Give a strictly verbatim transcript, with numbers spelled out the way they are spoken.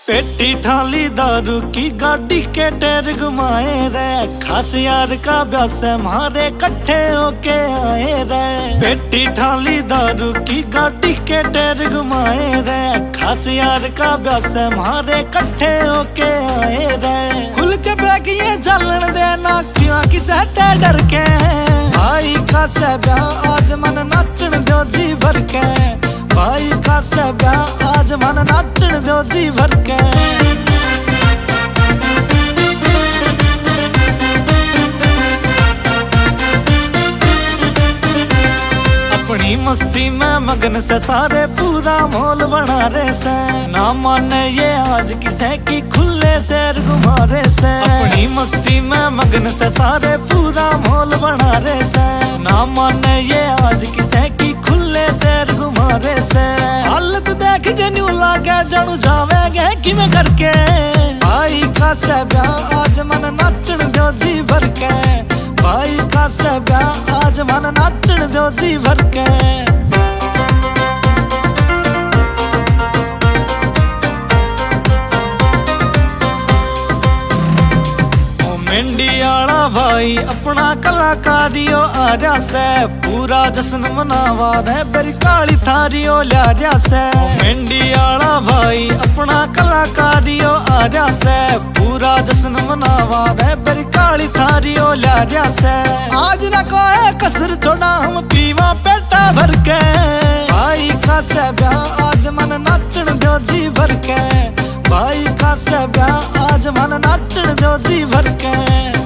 पेटी ठाली दारू की गाड़ी के टायर घुमाए रे, खास यार का ब्यास मारे कट्ठे होके आए रे। पेटी ठाली दारू की गाड़ी के टायर घुमाए रे, खास यार का ब्यास मारे कट्ठे होके आए रे। खुल के बैगिए चलन देना क्यों किसे ते डर के, भाई खास ब्याह आज मन नाचन दो जी भर के, भाई खास ब्याह आज मन नाचन दो जी भर के। अपनी मस्ती में मगन से सारे पूरा मोल बना रहे से, ना माने ये आज किसे की खुले सैर घुमा रहे से। अपनी मस्ती में मगन से सारे पूरा मोल बना रहे से, ना माने ये आज किसे की खुले सैर घुमा रहे से। हालत देख के न्यू लागे जानू जावेंगे किमें करके, भाई खास ब्याह आज मन नाचन दो जी भर के, भाई खास ब्याह आज मन नाचन दो जी भर के। मेंढी आला भाई अपना कलाकारियो आ रहा से, पूरा जश्न मनावा रे बेरी काली थारियो ला रहा से। मेंढी आला भाई अपना कलाकारियो आ रहा से, पूरा जश्न मनावा रे बेरी काली थारियो ला रहा से। आज न कोई कसर छोड़ा हम पीवा पेटा भर के, भाई खास ब्याह आज मन नाचन दो जी भर के, भाई खास ब्याह आज मन नाचन दो जी भर के।